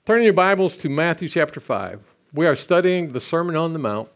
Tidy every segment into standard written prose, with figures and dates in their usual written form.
Turning your Bibles to Matthew chapter 5. We are studying the Sermon on the Mount.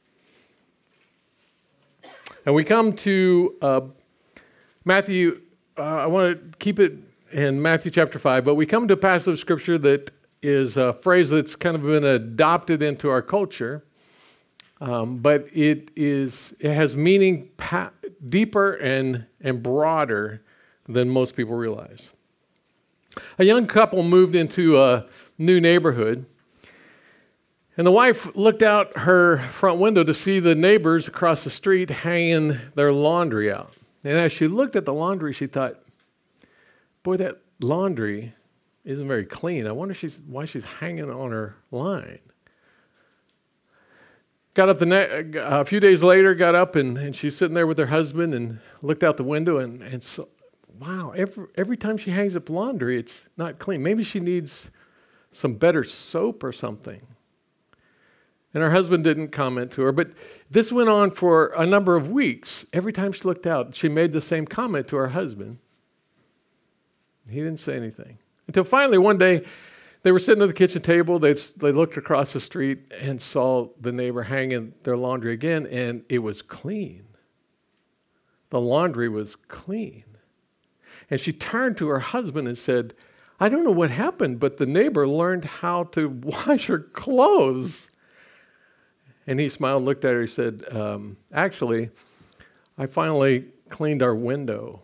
And we come to Matthew, I want to keep it in Matthew chapter 5, but we come to a passage of Scripture that is a phrase that's kind of been adopted into our culture, but it has meaning deeper and broader than most people realize. A young couple moved into a new neighborhood, and the wife looked out her front window to see the neighbors across the street hanging their laundry out. And as she looked at the laundry, she thought, boy, that laundry isn't very clean. I wonder why she's hanging on her line. Got up a few days later, got up, and she's sitting there with her husband and looked out the window and saw, wow, every time she hangs up laundry, it's not clean. Maybe she needs some better soap or something. And her husband didn't comment to her, but this went on for a number of weeks. Every time she looked out, she made the same comment to her husband. He didn't say anything. Until finally one day, they were sitting at the kitchen table, they looked across the street and saw the neighbor hanging their laundry again, and it was clean. The laundry was clean. And she turned to her husband and said, I don't know what happened, but the neighbor learned how to wash her clothes. And he smiled and looked at her and said, actually, I finally cleaned our window.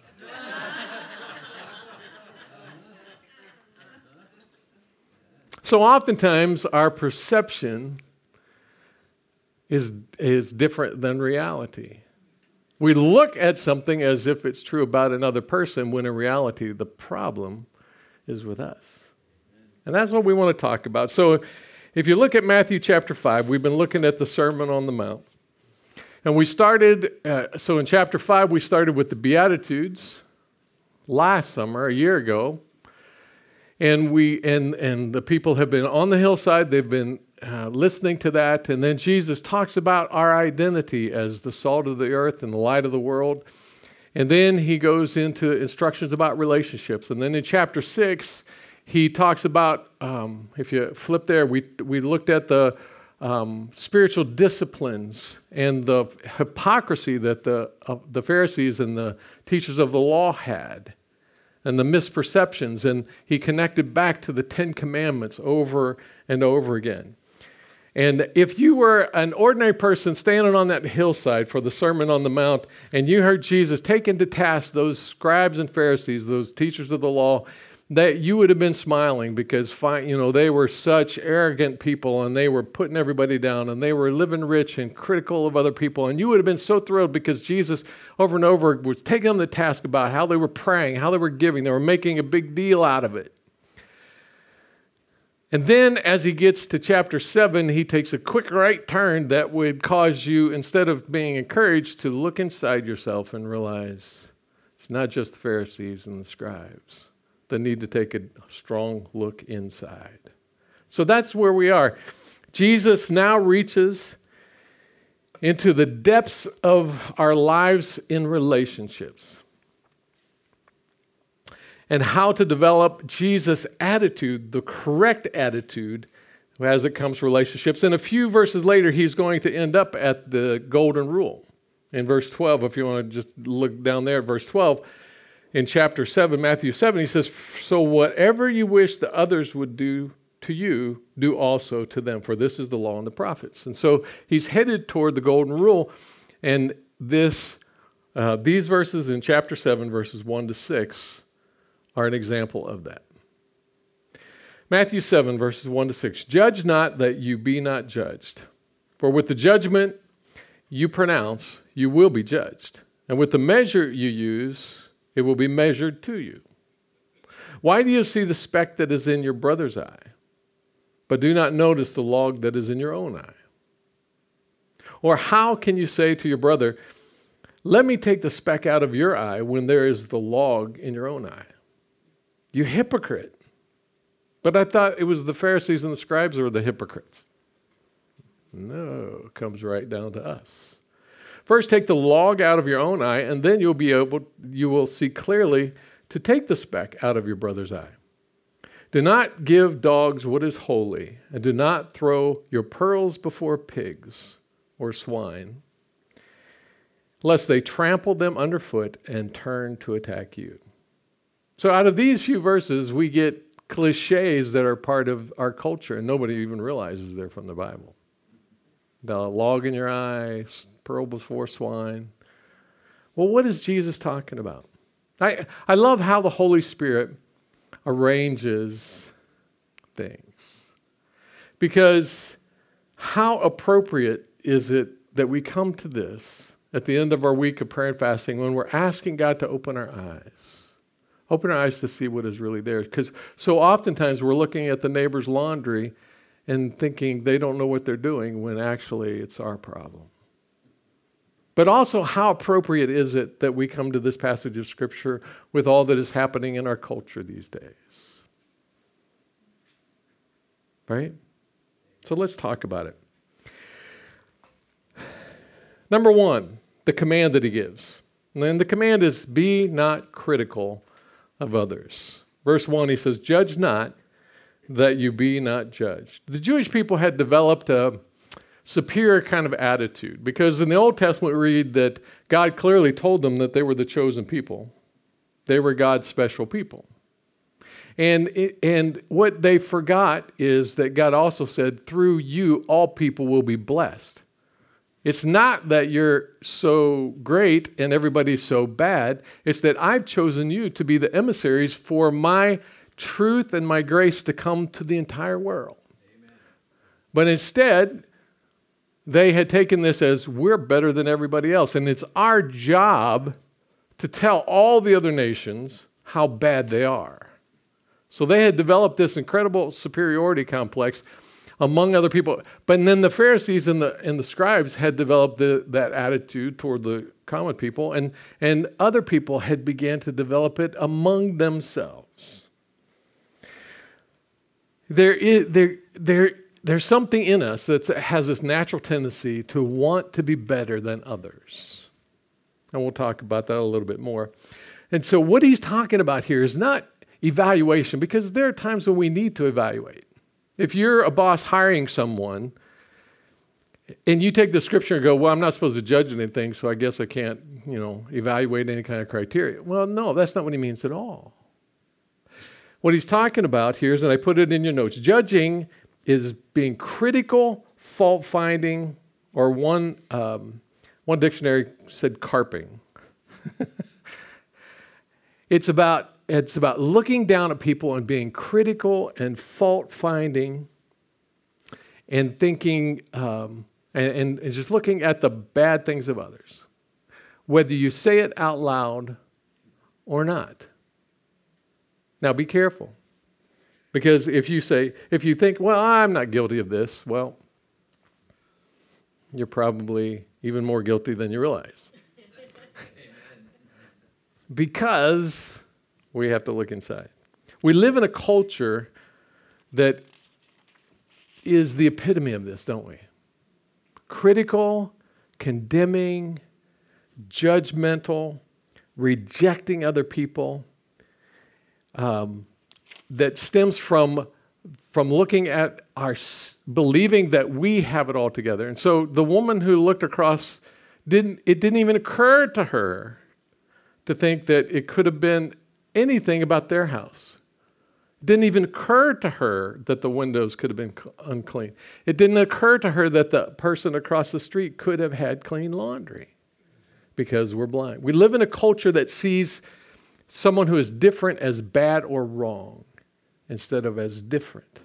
So oftentimes our perception is different than reality. We look at something as if it's true about another person, when in reality the problem is with us. And that's what we want to talk about. So if you look at Matthew chapter 5, we've been looking at the Sermon on the Mount. And we started, so in chapter 5, we started with the Beatitudes last summer, a year ago. And the people have been on the hillside, they've been listening to that. And then Jesus talks about our identity as the salt of the earth and the light of the world. And then he goes into instructions about relationships. And then in chapter 6, he talks about, if you flip there, we looked at the spiritual disciplines and the hypocrisy that the Pharisees and the teachers of the law had, and the misperceptions, and he connected back to the 10 Commandments over and over again. And if you were an ordinary person standing on that hillside for the Sermon on the Mount, and you heard Jesus take into task those scribes and Pharisees, those teachers of the law, that you would have been smiling, because they were such arrogant people, and they were putting everybody down, and they were living rich and critical of other people. And you would have been so thrilled because Jesus over and over was taking them to task about how they were praying, how they were giving. They were making a big deal out of it. And then as he gets to chapter 7, he takes a quick right turn that would cause you, instead of being encouraged, to look inside yourself and realize it's not just the Pharisees and the scribes that need to take a strong look inside. So that's where we are. Jesus now reaches into the depths of our lives in relationships, and how to develop Jesus' attitude, the correct attitude, as it comes to relationships. And a few verses later, he's going to end up at the golden rule. In verse 12, if you want to just look down there at verse 12, in chapter 7, Matthew 7, he says, so whatever you wish the others would do to you, do also to them, for this is the law and the prophets. And so he's headed toward the golden rule, and these verses in chapter 7, verses 1 to 6, are an example of that. Matthew 7, verses 1 to 6, judge not that you be not judged. For with the judgment you pronounce, you will be judged. And with the measure you use, it will be measured to you. Why do you see the speck that is in your brother's eye, but do not notice the log that is in your own eye? Or how can you say to your brother, let me take the speck out of your eye, when there is the log in your own eye? You hypocrite. But I thought it was the Pharisees and the scribes who were the hypocrites. No, it comes right down to us. First, take the log out of your own eye, and then you will see clearly to take the speck out of your brother's eye. Do not give dogs what is holy, and do not throw your pearls before pigs or swine, lest they trample them underfoot and turn to attack you. So out of these few verses, we get cliches that are part of our culture, and nobody even realizes they're from the Bible. The log in your eye, pearl before swine. Well, what is Jesus talking about? I love how the Holy Spirit arranges things. Because how appropriate is it that we come to this at the end of our week of prayer and fasting when we're asking God to open our eyes to see what is really there. Because so oftentimes we're looking at the neighbor's laundry and thinking they don't know what they're doing when actually it's our problem. But also, how appropriate is it that we come to this passage of Scripture with all that is happening in our culture these days? Right? So let's talk about it. Number one, the command that he gives. And the command is, be not critical of others. Verse 1, he says, judge not, that you be not judged. The Jewish people had developed a superior kind of attitude, because in the Old Testament we read that God clearly told them that they were the chosen people. They were God's special people. And what they forgot is that God also said, through you all people will be blessed. It's not that you're so great and everybody's so bad. It's that I've chosen you to be the emissaries for my truth and my grace to come to the entire world. Amen. But instead, they had taken this as we're better than everybody else. And it's our job to tell all the other nations how bad they are. So they had developed this incredible superiority complex among other people. But then the Pharisees and the scribes had developed that attitude toward the common people. And other people had began to develop it among themselves. There's something in us that has this natural tendency to want to be better than others. And we'll talk about that a little bit more. And so what he's talking about here is not evaluation, because there are times when we need to evaluate. If you're a boss hiring someone and you take the scripture and go, well, I'm not supposed to judge anything, so I guess I can't, evaluate any kind of criteria. Well, no, that's not what he means at all. What he's talking about here is, and I put it in your notes, judging is being critical, fault-finding, or one dictionary said carping. It's about looking down at people and being critical and fault-finding and thinking and just looking at the bad things of others, whether you say it out loud or not. Now, be careful. Because if you think, well, I'm not guilty of this, well, you're probably even more guilty than you realize. Because we have to look inside. We live in a culture that is the epitome of this, don't we? Critical, condemning, judgmental, rejecting other people. That stems from looking at believing that we have it all together. And so the woman who looked across, it didn't even occur to her to think that it could have been anything about their house. It didn't even occur to her that the windows could have been unclean. It didn't occur to her that the person across the street could have had clean laundry, because we're blind. We live in a culture that sees someone who is different as bad or wrong instead of as different.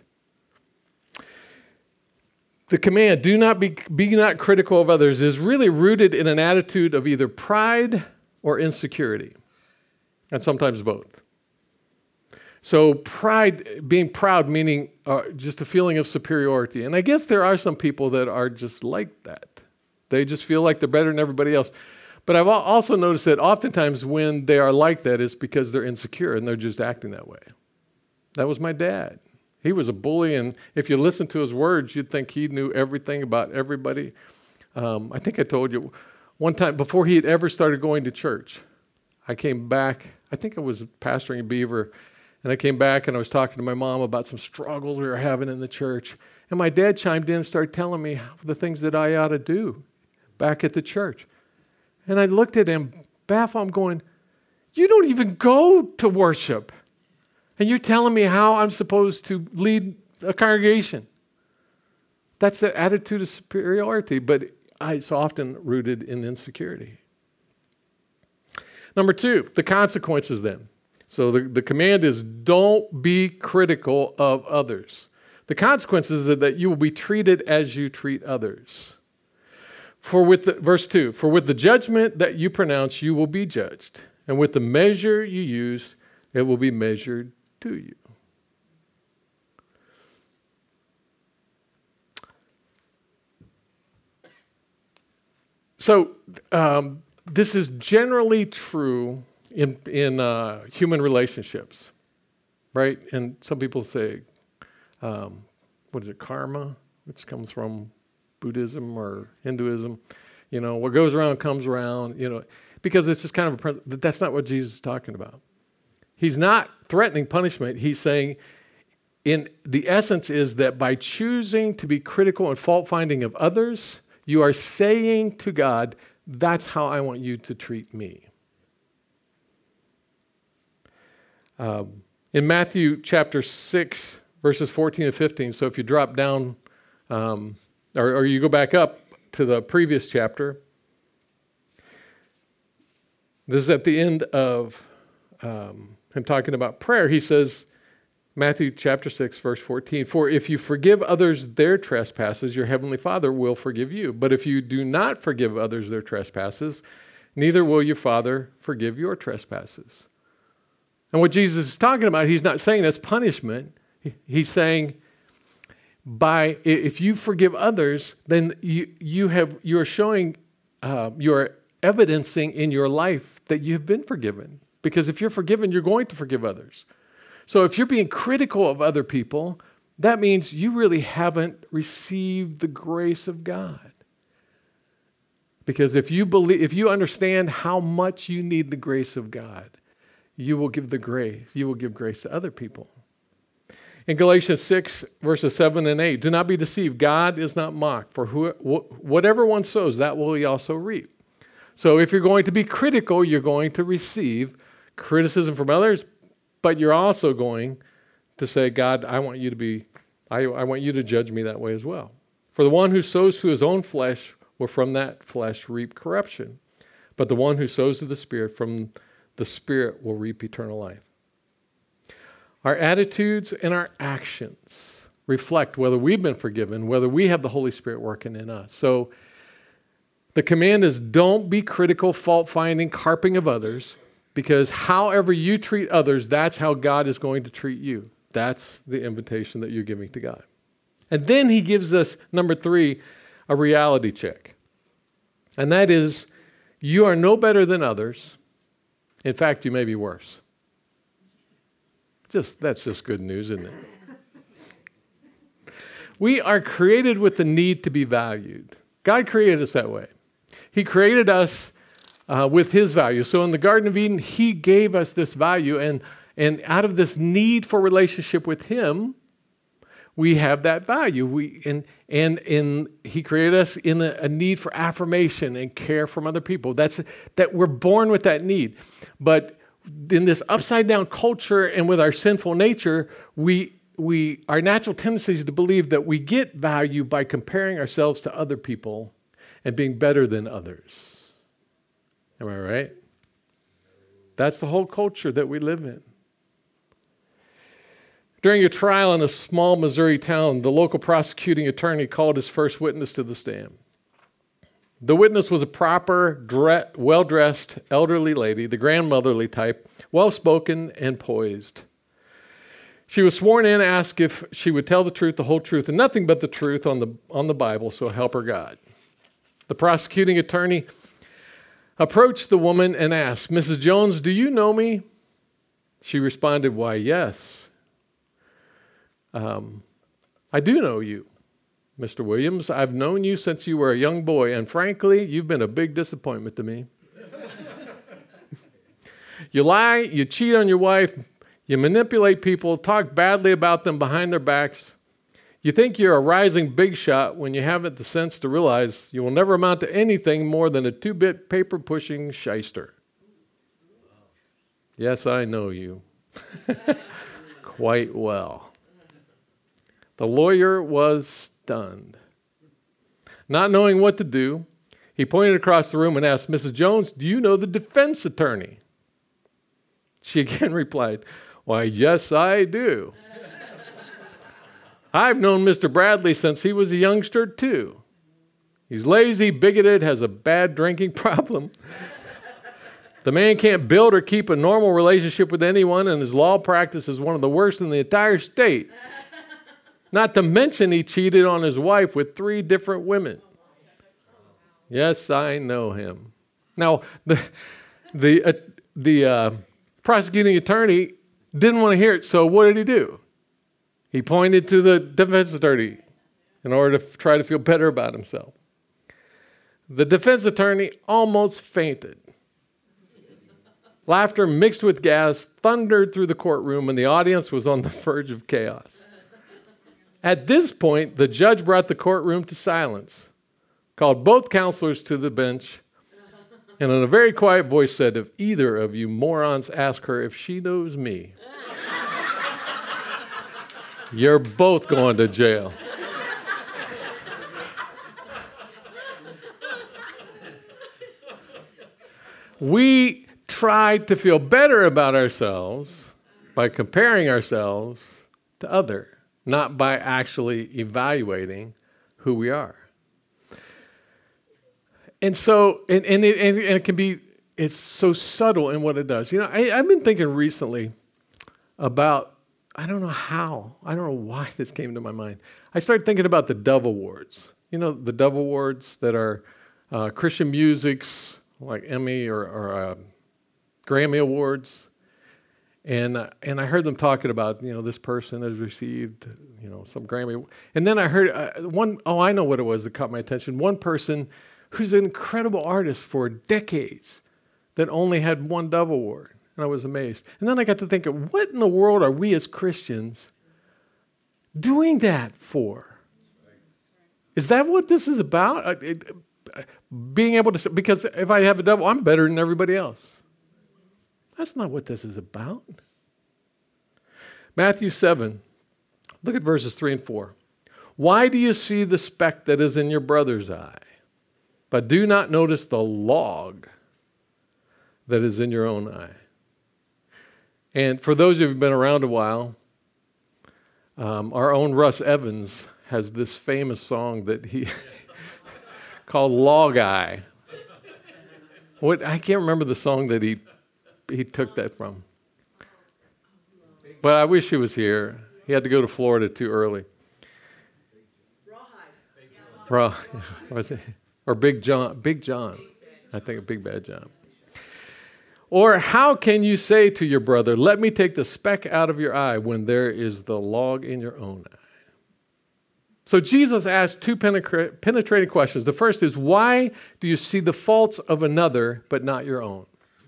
The command, do not be not critical of others, is really rooted in an attitude of either pride or insecurity, and sometimes both. So pride, being proud, meaning just a feeling of superiority. And I guess there are some people that are just like that. They just feel like they're better than everybody else. But I've also noticed that oftentimes when they are like that, it's because they're insecure and they're just acting that way. That was my dad. He was a bully, and if you listen to his words, you'd think he knew everything about everybody. I think I told you one time, before he had ever started going to church, I came back, I think I was pastoring in Beaver, And I came back and I was talking to my mom about some struggles we were having in the church. And my dad chimed in and started telling me the things that I ought to do back at the church. And I looked at him, baffled. I'm going, you don't even go to worship. And you're telling me how I'm supposed to lead a congregation. That's the attitude of superiority, but it's often rooted in insecurity. Number 2, the consequences then. So the command is don't be critical of others. The consequences are that you will be treated as you treat others. Verse 2, for with the judgment that you pronounce, you will be judged. And with the measure you use, it will be measured to you. So this is generally true in human relationships, right? And some people say, karma, which comes from Buddhism or Hinduism. What goes around comes around, because it's just kind of a principle. That's not what Jesus is talking about. He's not threatening punishment. He's saying, in the essence is that by choosing to be critical and fault-finding of others, you are saying to God, that's how I want you to treat me. In Matthew chapter 6, verses 14 and 15, so if you drop down, or you go back up to the previous chapter, this is at the end of him talking about prayer. He says, Matthew chapter 6, verse 14, for if you forgive others their trespasses, your heavenly Father will forgive you. But if you do not forgive others their trespasses, neither will your Father forgive your trespasses. And what Jesus is talking about, he's not saying that's punishment. He's saying, if you forgive others, then you're showing, you're evidencing in your life that you've been forgiven. Because if you're forgiven, you're going to forgive others. So if you're being critical of other people, that means you really haven't received the grace of God. Because if you understand how much you need the grace of God, you will give grace to other people. In Galatians 6, verses 7 and 8, do not be deceived. God is not mocked. For whatever one sows, that will he also reap. So if you're going to be critical, you're going to receive criticism from others, but you're also going to say, God, I want you to judge me that way as well. For the one who sows to his own flesh will from that flesh reap corruption. But the one who sows to the Spirit, from the Spirit will reap eternal life. Our attitudes and our actions reflect whether we've been forgiven, whether we have the Holy Spirit working in us. So the command is don't be critical, fault-finding, carping of others, because however you treat others, that's how God is going to treat you. That's the invitation that you're giving to God. And then he gives us, number 3, a reality check. And that is, you are no better than others. In fact, you may be worse. That's just good news, isn't it? We are created with the need to be valued. God created us that way. He created us with his value. So in the Garden of Eden, he gave us this value, and out of this need for relationship with him, we have that value. He created us in a need for affirmation and care from other people. That we're born with that need. But in this upside down culture and with our sinful nature, our natural tendency is to believe that we get value by comparing ourselves to other people and being better than others. Am I right? That's the whole culture that we live in. During a trial in a small Missouri town, the local prosecuting attorney called his first witness to the stand. The witness was a proper, well-dressed, elderly lady, the grandmotherly type, well-spoken and poised. She was sworn in, asked if she would tell the truth, the whole truth, and nothing but the truth on the Bible, so help her God. The prosecuting attorney approached the woman and asked, Mrs. Jones, do you know me? She responded, why, yes. I do know you, Mr. Williams. I've known you since you were a young boy, and frankly, you've been a big disappointment to me. You lie, you cheat on your wife, You manipulate people, talk badly about them behind their backs. You think you're a rising big shot when you haven't the sense to realize you will never amount to anything more than a two-bit paper-pushing shyster. Yes, I know you quite well. The lawyer was stunned. Not knowing what to do, he pointed across the room and asked, Mrs. Jones, do you know the defense attorney? She again replied, why, yes, I do. I've known Mr. Bradley since he was a youngster, too. He's lazy, bigoted, has a bad drinking problem. The man can't build or keep a normal relationship with anyone, and his law practice is one of the worst in the entire state. Not to mention he cheated on his wife with 3 different women. Yes, I know him. Now, the prosecuting attorney didn't want to hear it, so what did he do? He pointed to the defense attorney in order to try to feel better about himself. The defense attorney almost fainted. Laughter mixed with gas thundered through the courtroom, and the audience was on the verge of chaos. At this point, the judge brought the courtroom to silence, called both counselors to the bench, and in a very quiet voice said, if either of you morons ask her if she knows me, you're both going to jail. We try to feel better about ourselves by comparing ourselves to others, not by actually evaluating who we are. And so, and it can be, it's so subtle in what it does. You know, I've been thinking recently about, I don't know why this came to my mind. I started thinking about the Dove Awards. You know, the Dove Awards that are Christian music's, like Emmy or Grammy Awards. And I heard them talking about, you know, this person has received, you know, some Grammy. And then I heard I know what it was that caught my attention. One person who's an incredible artist for decades that only had 1 Dove Award. And I was amazed. And then I got to think of what in the world are we as Christians doing that for? Is that what this is about? Being able to, because if I have a Dove, I'm better than everybody else. That's not what this is about. Matthew 7, look at verses 3 and 4. Why do you see the speck that is in your brother's eye, but do not notice the log that is in your own eye? And for those of you who've been around a while, our own Russ Evans has this famous song that he called Log Eye. I can't remember the song that he took that from. But I wish he was here. He had to go to Florida too early. Or Big John. Big John. I think of Big Bad John. Or how can you say to your brother, let me take the speck out of your eye when there is the log in your own eye? So Jesus asked 2 penetrating questions. The first is, why do you see the faults of another but not your own?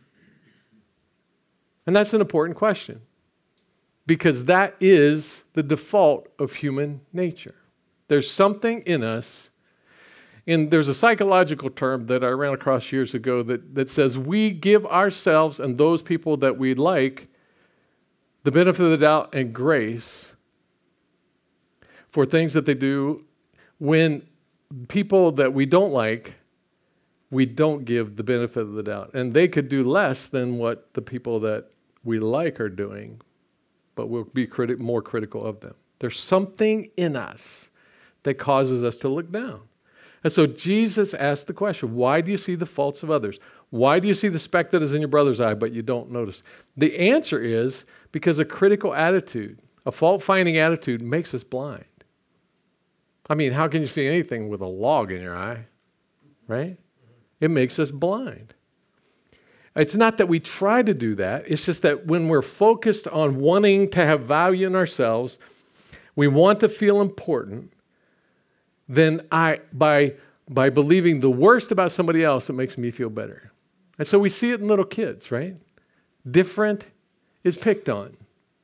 And that's an important question, because that is the default of human nature. There's something in us, and there's a psychological term that I ran across years ago that says we give ourselves and those people that we like the benefit of the doubt and grace for things that they do, when people that we don't like, we don't give the benefit of the doubt. And they could do less than what the people that we like are doing, but we'll be more critical of them. There's something in us that causes us to look down. And so Jesus asked the question, why do you see the faults of others? Why do you see the speck that is in your brother's eye, but you don't notice? The answer is because a critical attitude, a fault-finding attitude, makes us blind. I mean, how can you see anything with a log in your eye, right? It makes us blind. It's not that we try to do that. It's just that when we're focused on wanting to have value in ourselves, we want to feel important, then by believing the worst about somebody else, it makes me feel better. And so we see it in little kids, right? Different is picked on.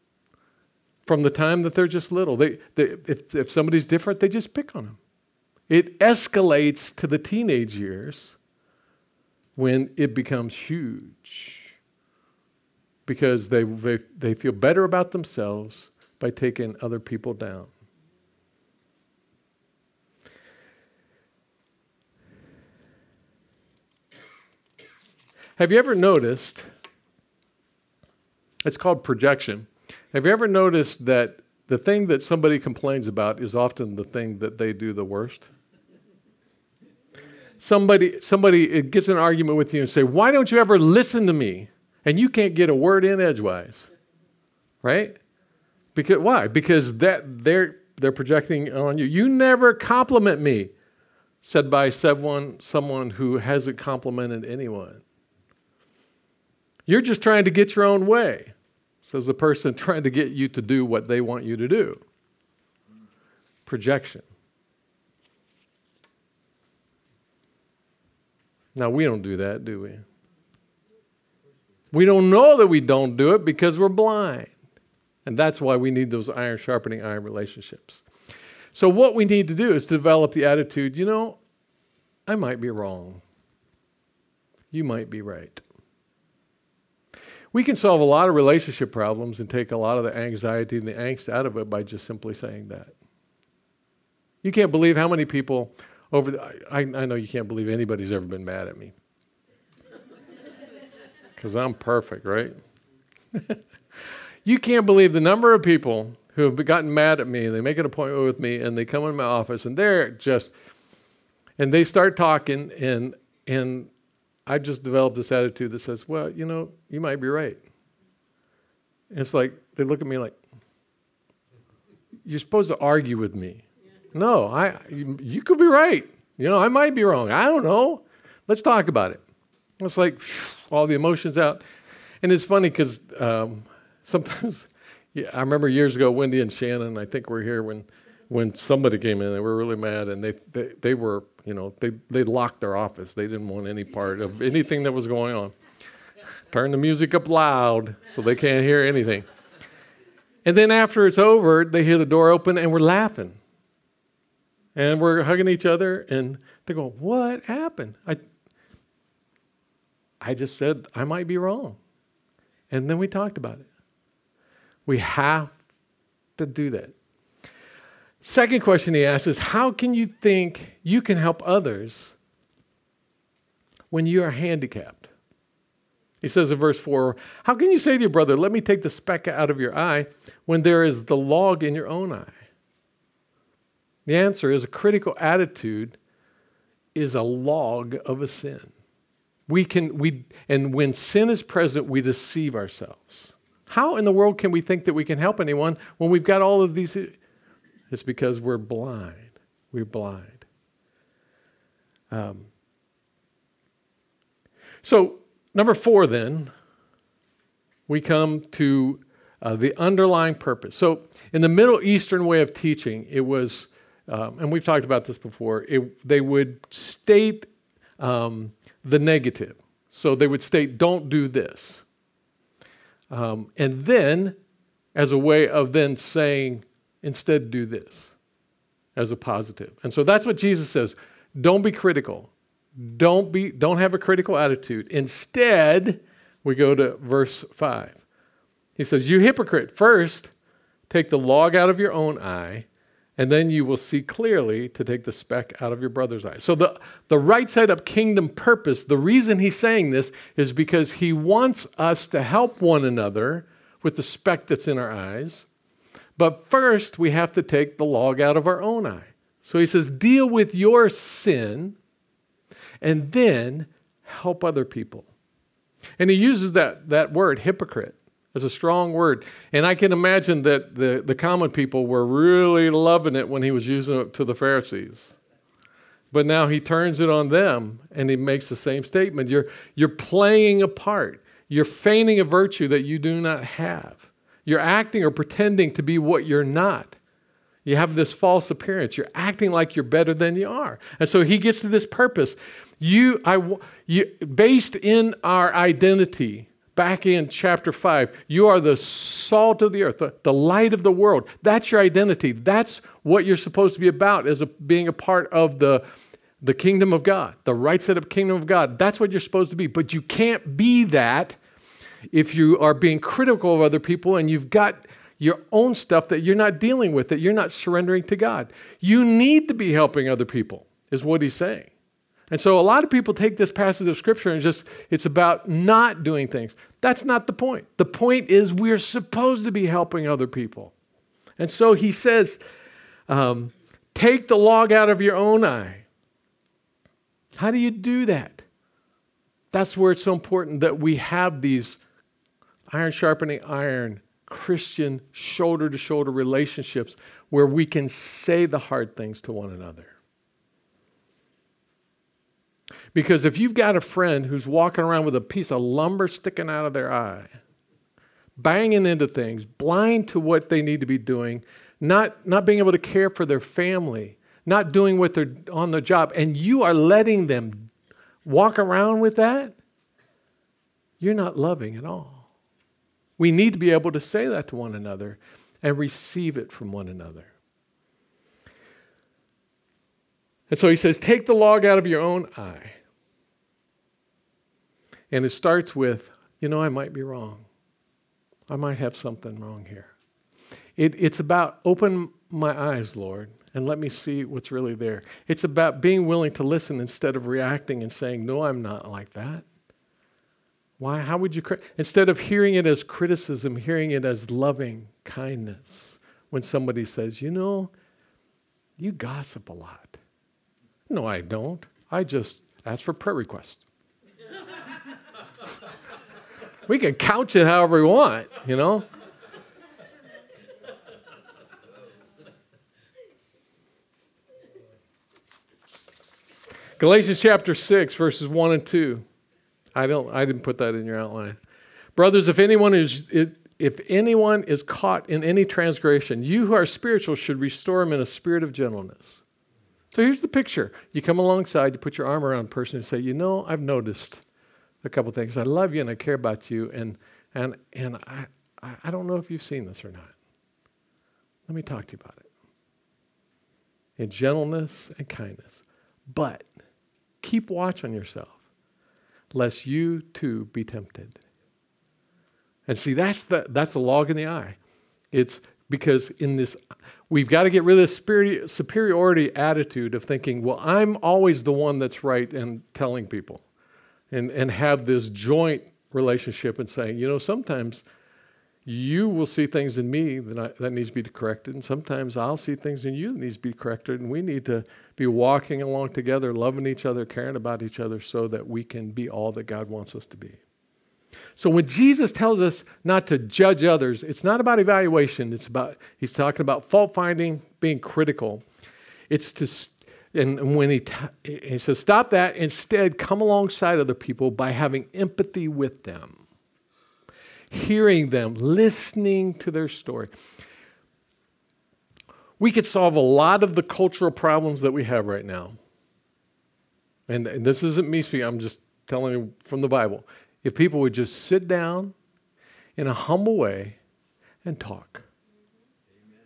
from the time that they're just little. If somebody's different, they just pick on them. It escalates to the teenage years when it becomes huge because they feel better about themselves by taking other people down. Have you ever noticed, it's called projection. Have you ever noticed that the thing that somebody complains about is often the thing that they do the worst? Somebody gets in an argument with you and say, why don't you ever listen to me? And you can't get a word in edgewise, right? Why? Because they're projecting on you. You never compliment me, said by someone who hasn't complimented anyone. You're just trying to get your own way, says the person trying to get you to do what they want you to do. Projection. Now, we don't do that, do we? We don't know that we don't do it because we're blind. And that's why we need those iron sharpening iron relationships. So what we need to do is to develop the attitude, I might be wrong. You might be right. We can solve a lot of relationship problems and take a lot of the anxiety and the angst out of it by just simply saying that. You can't believe how many people I know you can't believe anybody's ever been mad at me. Because I'm perfect, right? You can't believe the number of people who have gotten mad at me, and they make an appointment with me, and they come in my office, and and they start talking, and I just developed this attitude that says, well, you might be right. And it's like, they look at me like, you're supposed to argue with me. No, you could be right. I might be wrong. I don't know. Let's talk about it. It's like all the emotions out. And it's funny because sometimes, I remember years ago, Wendy and Shannon, I think were here when somebody came in, they were really mad, and they were, they locked their office. They didn't want any part of anything that was going on. Turn the music up loud so they can't hear anything. And then after it's over, they hear the door open and we're laughing. And we're hugging each other and they go, what happened? I just said, I might be wrong. And then we talked about it. We have to do that. Second question he asks is, how can you think you can help others when you are handicapped? He says in verse 4, how can you say to your brother, let me take the speck out of your eye when there is the log in your own eye? The answer is a critical attitude is a log of a sin. And when sin is present, we deceive ourselves. How in the world can we think that we can help anyone when we've got all of these? It's because we're blind. We're blind. So, number 4 then, we come to the underlying purpose. So, in the Middle Eastern way of teaching, it was, and we've talked about this before, they would state the negative. So they would state, don't do this. And then, as a way of then saying, instead do this, as a positive. And so that's what Jesus says. Don't be critical. Don't have a critical attitude. Instead, we go to verse 5. He says, you hypocrite, first take the log out of your own eye, and then you will see clearly to take the speck out of your brother's eye. So the right side up kingdom purpose, the reason he's saying this is because he wants us to help one another with the speck that's in our eyes. But first, we have to take the log out of our own eye. So he says, deal with your sin and then help other people. And he uses that word, hypocrite, as a strong word. And I can imagine that the common people were really loving it when he was using it to the Pharisees. But now he turns it on them and he makes the same statement. You're playing a part. You're feigning a virtue that you do not have. You're acting or pretending to be what you're not. You have this false appearance. You're acting like you're better than you are. And so he gets to this purpose. Based in our identity, Back in chapter 5, you are the salt of the earth, the light of the world. That's your identity. That's what you're supposed to be about as being a part of the kingdom of God, the right set up kingdom of God. That's what you're supposed to be. But you can't be that if you are being critical of other people and you've got your own stuff that you're not dealing with, that you're not surrendering to God. You need to be helping other people, is what he's saying. And so a lot of people take this passage of Scripture and it's about not doing things. That's not the point. The point is we're supposed to be helping other people. And so he says, take the log out of your own eye. How do you do that? That's where it's so important that we have these iron sharpening iron, Christian shoulder-to-shoulder relationships where we can say the hard things to one another. Because if you've got a friend who's walking around with a piece of lumber sticking out of their eye, banging into things, blind to what they need to be doing, not being able to care for their family, not doing what they're on the job, and you are letting them walk around with that, you're not loving at all. We need to be able to say that to one another and receive it from one another. And so he says, take the log out of your own eye. And it starts with, I might be wrong. I might have something wrong here. It's about open my eyes, Lord, and let me see what's really there. It's about being willing to listen instead of reacting and saying, no, I'm not like that. Why? How would you? Instead of hearing it as criticism, hearing it as loving kindness. When somebody says, you gossip a lot. No, I don't. I just ask for prayer requests. We can couch it however we want, Galatians chapter 6, verses 1 and 2. I didn't put that in your outline. Brothers, if anyone is caught in any transgression, you who are spiritual should restore him in a spirit of gentleness. So here's the picture. You come alongside, you put your arm around a person and say, I've noticed a couple things. I love you and I care about you, and I don't know if you've seen this or not. Let me talk to you about it. In gentleness and kindness. But keep watch on yourself, lest you too be tempted. And see, that's the log in the eye. It's because in this, we've got to get rid of the superiority attitude of thinking, well, I'm always the one that's right and telling people. And have this joint relationship and saying, sometimes you will see things in me that needs to be corrected, and sometimes I'll see things in you that needs to be corrected, and we need to be walking along together, loving each other, caring about each other so that we can be all that God wants us to be. So when Jesus tells us not to judge others, it's not about evaluation. He's talking about fault finding, being critical. And when he says, stop that, instead come alongside other people by having empathy with them, hearing them, listening to their story. We could solve a lot of the cultural problems that we have right now. And this isn't me speaking, I'm just telling you from the Bible. If people would just sit down in a humble way and talk. Amen.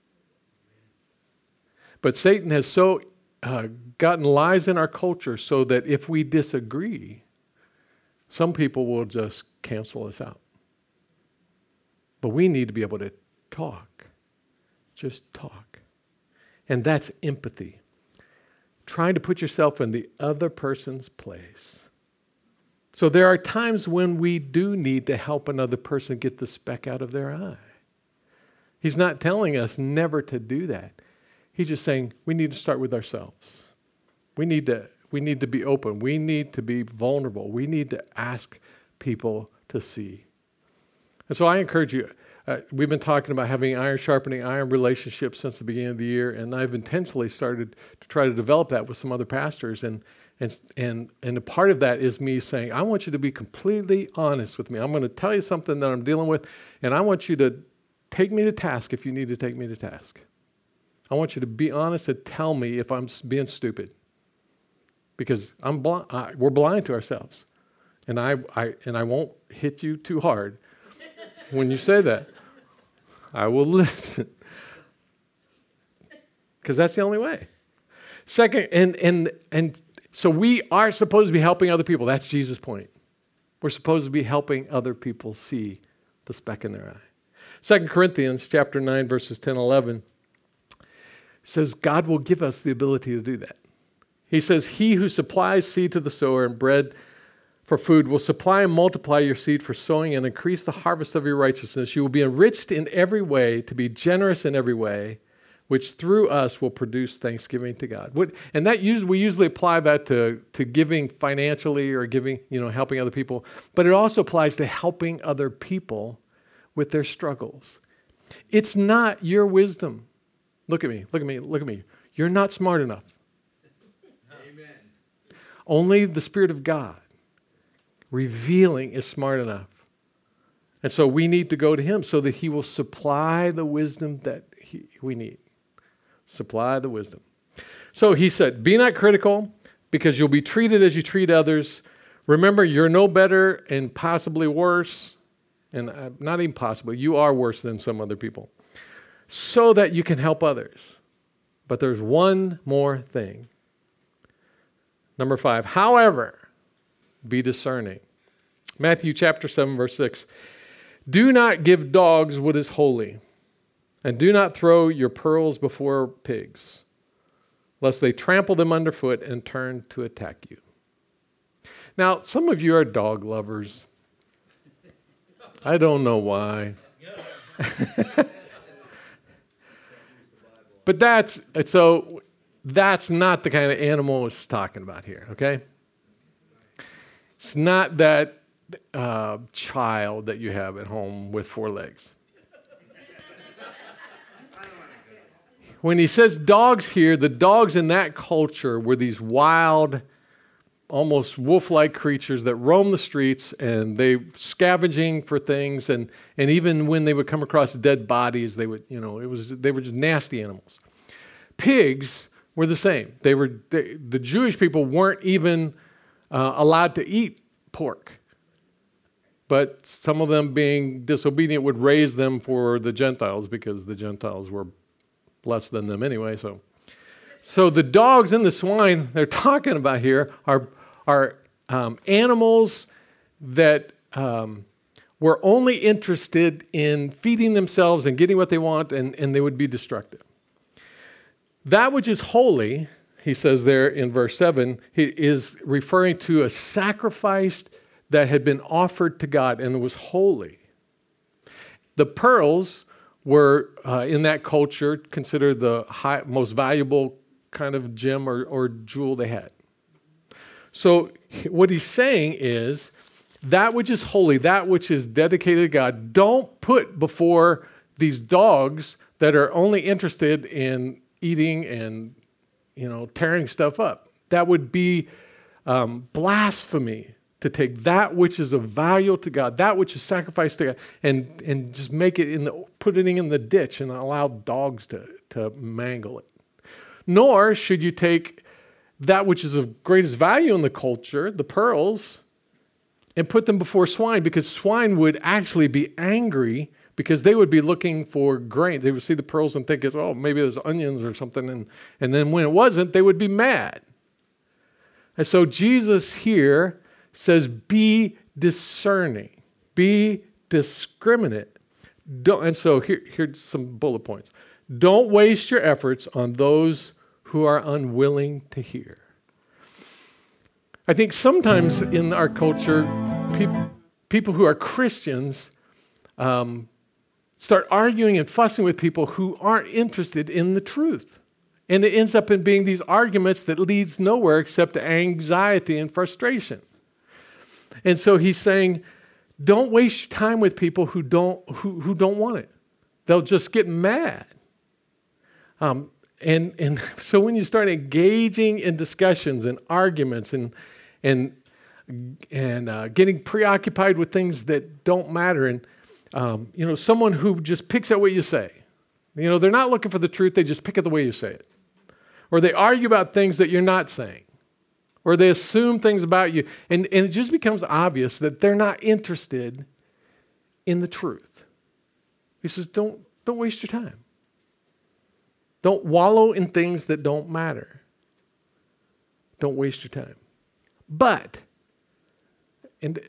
But Satan has so gotten lies in our culture so that if we disagree, some people will just cancel us out. But we need to be able to talk. Just talk. And that's empathy. Trying to put yourself in the other person's place. So there are times when we do need to help another person get the speck out of their eye. He's not telling us never to do that. He's just saying we need to start with ourselves. We need to be open. We need to be vulnerable. We need to ask people to see. And so I encourage you, we've been talking about having iron sharpening iron relationships since the beginning of the year, and I've intentionally started to try to develop that with some other pastors. And a part of that is me saying, I want you to be completely honest with me. I'm going to tell you something that I'm dealing with, and I want you to take me to task if you need to take me to task. I want you to be honest and tell me if I'm being stupid. Because we're blind to ourselves. And I won't hit you too hard when you say that. I will listen. Because that's the only way. Second, and so we are supposed to be helping other people. That's Jesus' point. We're supposed to be helping other people see the speck in their eye. 2 Corinthians chapter 9, verses 10 and 11 says God will give us the ability to do that. He says, he who supplies seed to the sower and bread for food will supply and multiply your seed for sowing and increase the harvest of your righteousness. You will be enriched in every way, to be generous in every way, which through us will produce thanksgiving to God. And that we usually apply that to giving financially or giving, helping other people. But it also applies to helping other people with their struggles. It's not your wisdom. Look at me. You're not smart enough. Amen. Only the Spirit of God revealing is smart enough. And so we need to go to him so that he will supply the wisdom that we need. Supply the wisdom. So he said, be not critical because you'll be treated as you treat others. Remember, you're no better and possibly worse. And not even possibly, you are worse than some other people. So that you can help others. But there's one more thing. Number 5, however, be discerning. Matthew chapter 7, verse 6. Do not give dogs what is holy, and do not throw your pearls before pigs, lest they trample them underfoot and turn to attack you. Now, some of you are dog lovers. I don't know why. But that's not the kind of animal it's talking about here, okay? It's not that child that you have at home with 4 legs. When he says dogs here, the dogs in that culture were these wild, almost wolf-like creatures that roam the streets, and they scavenging for things, and even when they would come across dead bodies, they would, they were just nasty animals. Pigs were the same. The Jewish people weren't even allowed to eat pork, but some of them, being disobedient, would raise them for the Gentiles because the Gentiles were less than them anyway. So the dogs and the swine they're talking about here are animals that were only interested in feeding themselves and getting what they want, and they would be destructive. That which is holy, he says there in verse 7, he is referring to a sacrifice that had been offered to God and it was holy. The pearls were, in that culture, considered the most valuable kind of gem or jewel they had. So what he's saying is, that which is holy, that which is dedicated to God, don't put before these dogs that are only interested in eating and, tearing stuff up. That would be blasphemy to take that which is of value to God, that which is sacrificed to God, and just put it in the ditch and allow dogs to mangle it. Nor should you take that which is of greatest value in the culture, the pearls, and put them before swine, because swine would actually be angry because they would be looking for grain. They would see the pearls and think, oh, maybe there's onions or something. And then when it wasn't, they would be mad. And so Jesus here says, be discerning, be discriminate. And so here's some bullet points. Don't waste your efforts on those who are unwilling to hear. I think sometimes in our culture, people who are Christians start arguing and fussing with people who aren't interested in the truth. And it ends up in being these arguments that leads nowhere except to anxiety and frustration. And so he's saying, don't waste your time with people who don't want it. They'll just get mad. And so when you start engaging in discussions and arguments and getting preoccupied with things that don't matter, and someone who just picks at what you say, they're not looking for the truth, they just pick at the way you say it, or they argue about things that you're not saying, or they assume things about you. And it just becomes obvious that they're not interested in the truth. He says, don't waste your time. Don't wallow in things that don't matter. Don't waste your time. But, and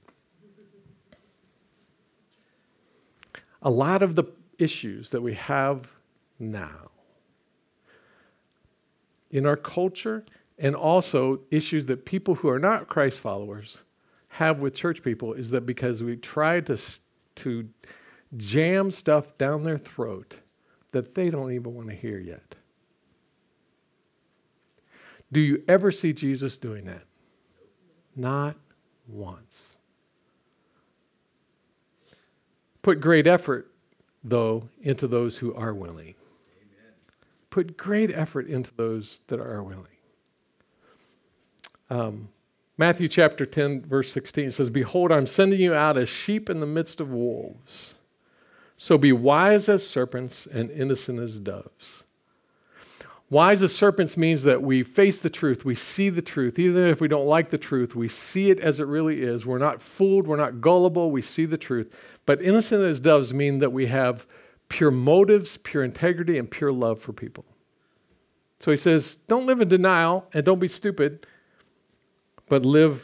a lot of the issues that we have now in our culture, and also issues that people who are not Christ followers have with church people, is that because we try to jam stuff down their throat that they don't even want to hear yet. Do you ever see Jesus doing that? Not once. Put great effort, though, into those who are willing. Amen. Put great effort into those that are willing. Matthew chapter 10, verse 16 says, "Behold, I'm sending you out as sheep in the midst of wolves. So be wise as serpents and innocent as doves." Wise as serpents means that we face the truth. We see the truth. Even if we don't like the truth, we see it as it really is. We're not fooled. We're not gullible. We see the truth. But innocent as doves mean that we have pure motives, pure integrity, and pure love for people. So he says, don't live in denial and don't be stupid, but live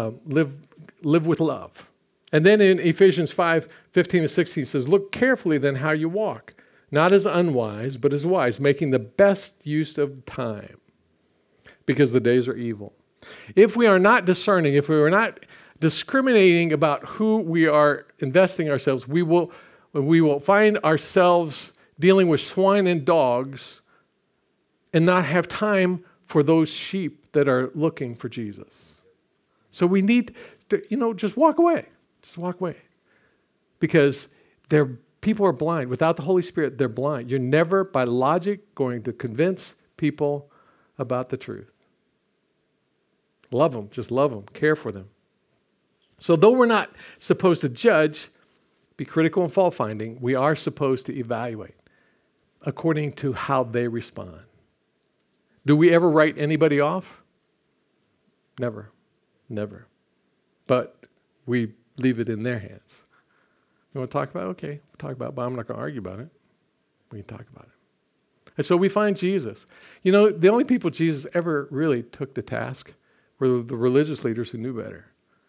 with love. And then in Ephesians 5:15-16 it says, "Look carefully then how you walk, not as unwise, but as wise, making the best use of time, because the days are evil." If we are not discerning, if we are not discriminating about who we are investing ourselves, we will find ourselves dealing with swine and dogs and not have time for those sheep that are looking for Jesus. So we need to, just walk away. Just walk away. Because people are blind. Without the Holy Spirit, they're blind. You're never, by logic, going to convince people about the truth. Love them. Just love them. Care for them. So though we're not supposed to judge, be critical and fault-finding, we are supposed to evaluate according to how they respond. Do we ever write anybody off? Never. Never. But we leave it in their hands. You want to talk about it? Okay, we'll talk about it, but I'm not going to argue about it. We can talk about it. And so we find Jesus. The only people Jesus ever really took to task were the religious leaders who knew better.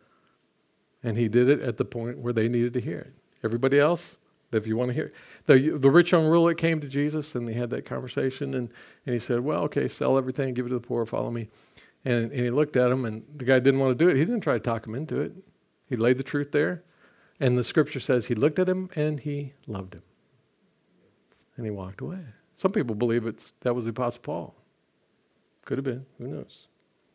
And he did it at the point where they needed to hear it. Everybody else, if you want to hear it. The rich young ruler came to Jesus and they had that conversation and he said, well, okay, sell everything, give it to the poor, follow me. And he looked at him and the guy didn't want to do it. He didn't try to talk him into it. He laid the truth there. And the scripture says he looked at him and he loved him. And he walked away. Some people believe that was the Apostle Paul. Could have been. Who knows?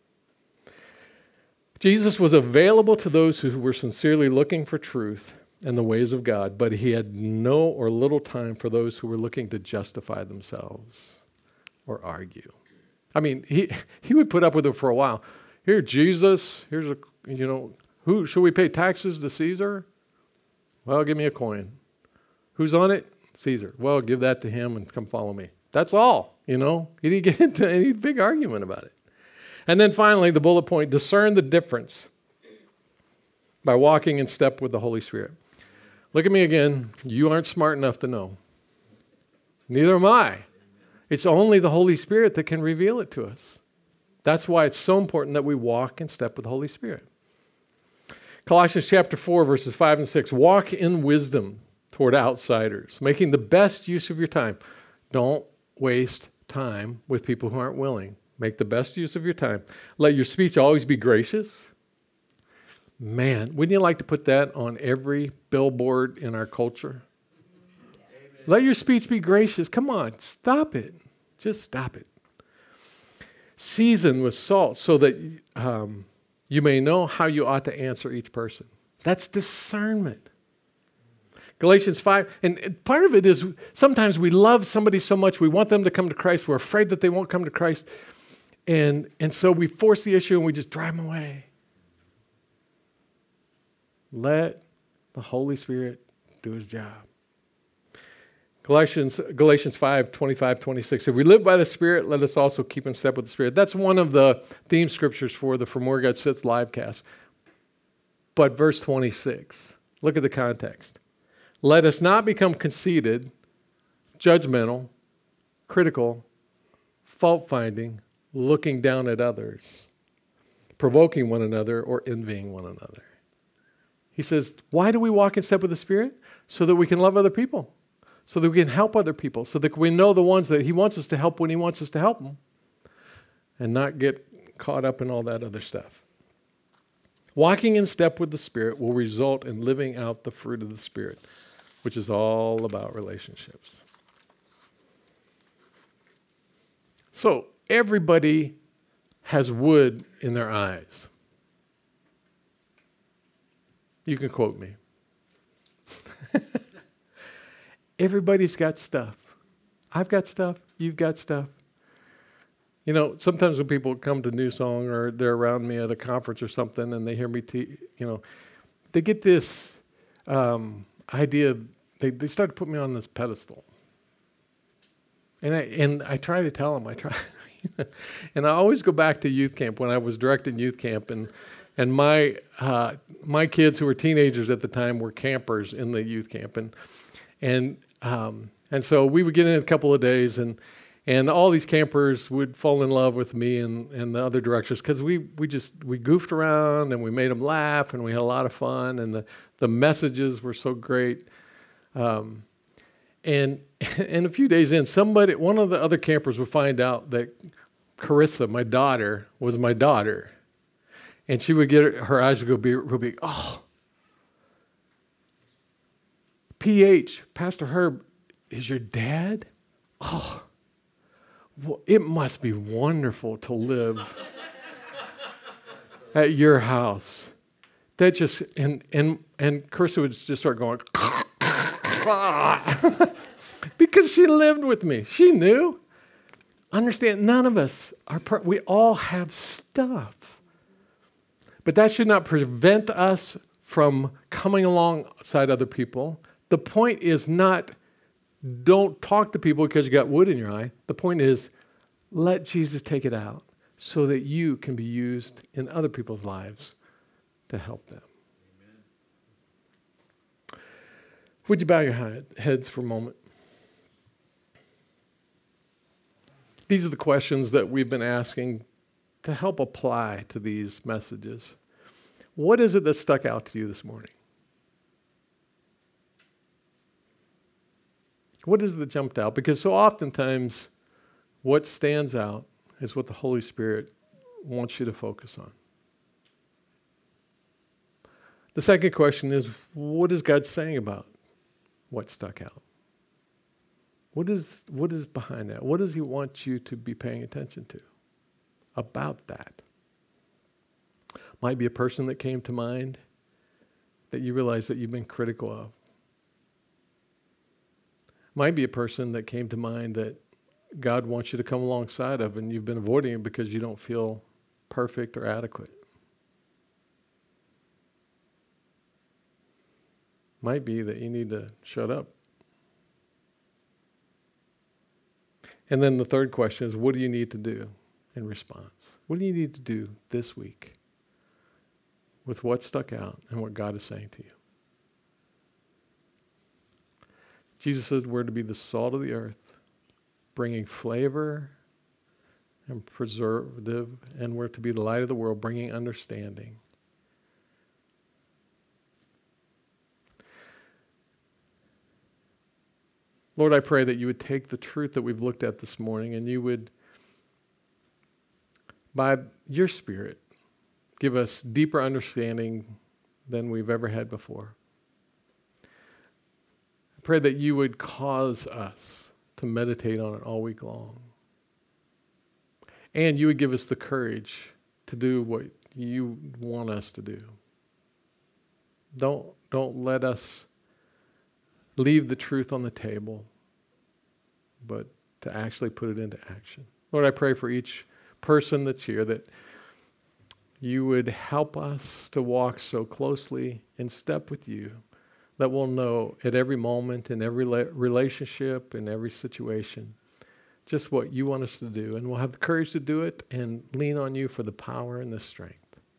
Jesus was available to those who were sincerely looking for truth and the ways of God, but he had no or little time for those who were looking to justify themselves or argue. I mean, he would put up with it for a while. Here, Jesus, who should we pay taxes to Caesar? Well, give me a coin. Who's on it? Caesar. Well, give that to him and come follow me. That's all, He didn't get into any big argument about it. And then finally, the bullet point, discern the difference by walking in step with the Holy Spirit. Look at me again. You aren't smart enough to know. Neither am I. It's only the Holy Spirit that can reveal it to us. That's why it's so important that we walk in step with the Holy Spirit. Colossians chapter 4, verses 5 and 6. Walk in wisdom toward outsiders, making the best use of your time. Don't waste time with people who aren't willing. Make the best use of your time. Let your speech always be gracious. Man, wouldn't you like to put that on every billboard in our culture? Amen. Let your speech be gracious. Come on, stop it. Just stop it. Season with salt so that you may know how you ought to answer each person. That's discernment. Galatians 5, and part of it is sometimes we love somebody so much, we want them to come to Christ, we're afraid that they won't come to Christ, and so we force the issue and we just drive them away. Let the Holy Spirit do his job. Galatians 5, 25, 26. If we live by the Spirit, let us also keep in step with the Spirit. That's one of the theme scriptures for the From Where God Sits livecast. But verse 26, look at the context. Let us not become conceited, judgmental, critical, fault-finding, looking down at others, provoking one another, or envying one another. He says, why do we walk in step with the Spirit? So that we can love other people, so that we can help other people, so that we know the ones that He wants us to help when He wants us to help them, and not get caught up in all that other stuff. Walking in step with the Spirit will result in living out the fruit of the Spirit, which is all about relationships. So, everybody has wood in their eyes. You can quote me. Everybody's got stuff. I've got stuff. You've got stuff. You know, sometimes when people come to New Song or they're around me at a conference or something and they hear me, they get this idea. They start to put me on this pedestal. And I try to tell them, and I always go back to youth camp when I was directing youth camp, and my kids who were teenagers at the time were campers in the youth camp, and so we would get in a couple of days, and all these campers would fall in love with me and the other directors because we goofed around and we made them laugh and we had a lot of fun and the messages were so great. And a few days in, one of the other campers would find out that Carissa, my daughter, was my daughter. And she would get her eyes would go real big. Oh, PH, Pastor Herb, is your dad? Oh, well, it must be wonderful to live at your house. That just, and Carissa would just start going, because she lived with me. She knew. Understand, none of us we all have stuff. But that should not prevent us from coming alongside other people. The point is not, don't talk to people because you got wood in your eye. The point is, let Jesus take it out so that you can be used in other people's lives to help them. Amen. Would you bow your heads for a moment? These are the questions that we've been asking to help apply to these messages. What is it that stuck out to you this morning? What is it that jumped out? Because so oftentimes, what stands out is what the Holy Spirit wants you to focus on. The second question is, what is God saying about what stuck out? What is behind that? What does He want you to be paying attention to about that? Might be a person that came to mind that you realize that you've been critical of. Might be a person that came to mind that God wants you to come alongside of and you've been avoiding it because you don't feel perfect or adequate. Might be that you need to shut up. And then the third question is, what do you need to do in response? What do you need to do this week with what stuck out and what God is saying to you? Jesus said we're to be the salt of the earth, bringing flavor and preservative, and we're to be the light of the world, bringing understanding. Lord, I pray that you would take the truth that we've looked at this morning and you would, by your Spirit, give us deeper understanding than we've ever had before. I pray that you would cause us to meditate on it all week long. And you would give us the courage to do what you want us to do. Don't let us leave the truth on the table, but to actually put it into action. Lord, I pray for each person that's here that you would help us to walk so closely in step with you, that we'll know at every moment, in every relationship, in every situation, just what you want us to do. And we'll have the courage to do it and lean on you for the power and the strength.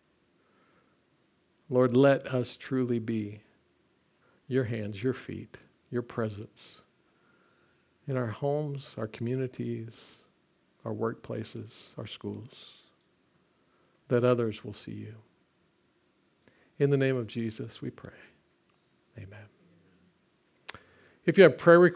Lord, let us truly be your hands, your feet, your presence in our homes, our communities, our workplaces, our schools, that others will see you. In the name of Jesus, we pray. Amen. If you have prayer requests,